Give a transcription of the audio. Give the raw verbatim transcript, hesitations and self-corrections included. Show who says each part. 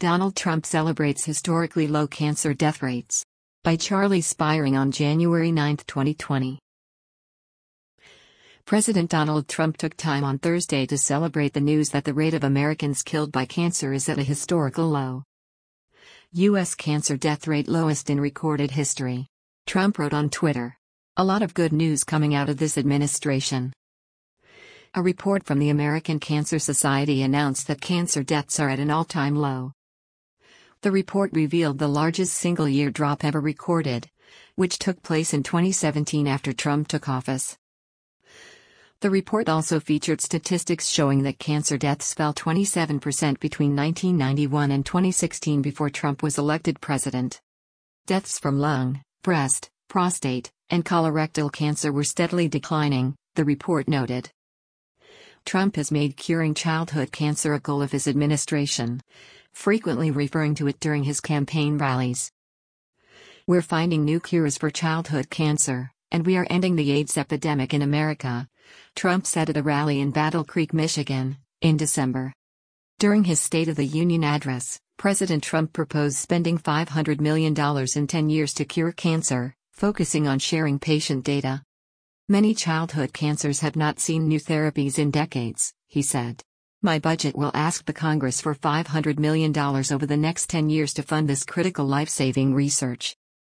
Speaker 1: Donald Trump celebrates historically low cancer death rates. By Charlie Spiring on January ninth, twenty twenty. President Donald Trump took time on Thursday to celebrate the news that the rate of Americans killed by cancer is at a historical low. U S cancer death rate lowest in recorded history. Trump wrote on Twitter. A lot of good news coming out of this administration. A report from the American Cancer Society announced that cancer deaths are at an all-time low. The report revealed the largest single-year drop ever recorded, which took place in twenty seventeen after Trump took office. The report also featured statistics showing that cancer deaths fell twenty-seven percent between nineteen ninety-one and twenty sixteen before Trump was elected president. Deaths from lung, breast, prostate, and colorectal cancer were steadily declining, the report noted. Trump has made curing childhood cancer a goal of his administration, frequently referring to it during his campaign rallies. "We're finding new cures for childhood cancer, and we are ending the AIDS epidemic in America," Trump said at a rally in Battle Creek, Michigan, in December. During his State of the Union address, President Trump proposed spending five hundred million dollars in ten years to cure cancer, focusing on sharing patient data. "Many childhood cancers have not seen new therapies in decades," he said. "My budget will ask the Congress for five hundred million dollars over the next ten years to fund this critical life-saving research."